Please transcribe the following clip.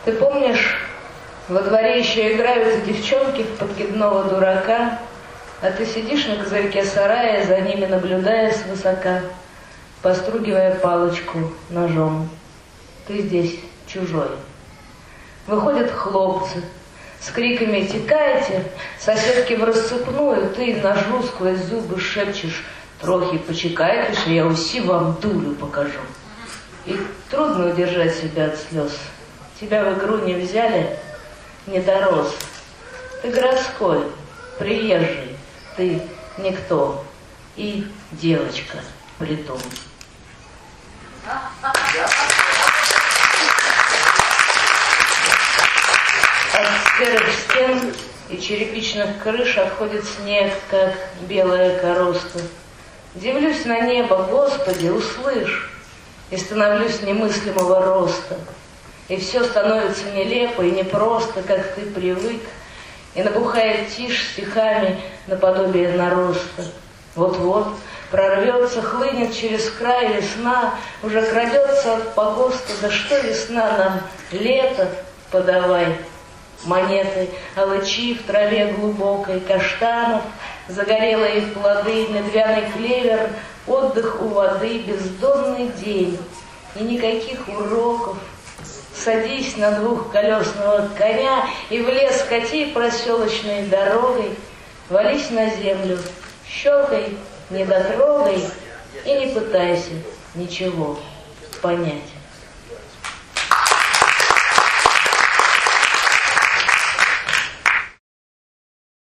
Ты помнишь, во дворе еще играют девчонки в подкидного дурака, а ты сидишь на козырьке сарая, за ними наблюдая свысока, постругивая палочку ножом. Ты здесь чужой. Выходят хлопцы с криками «Текайте!», соседки в рассыпную, ты ножу сквозь зубы шепчешь «Трохи почекайтесь, я уси вам дулю покажу». И трудно удержать себя от слез. Тебя в игру не взяли, не дорос. Ты городской, приезжий, ты никто. И девочка притом. От серых стен и черепичных крыш отходит снег, как белая короста. Дивлюсь на небо, Господи, услышь, и становлюсь немыслимого роста. И все становится нелепо и непросто, как ты привык, и набухает тишь стихами наподобие нароста. Вот-вот прорвется, хлынет через край весна, уже крадется от погоста. Да что весна нам, лето подавай. Монеты, алычи в траве глубокой, каштанов, загорелые плоды, медвяный клевер, отдых у воды, бездонный день и никаких уроков. Садись на двухколесного коня и в лес кати проселочной дорогой, вались на землю, щелкай, не дотрогай и не пытайся ничего понять.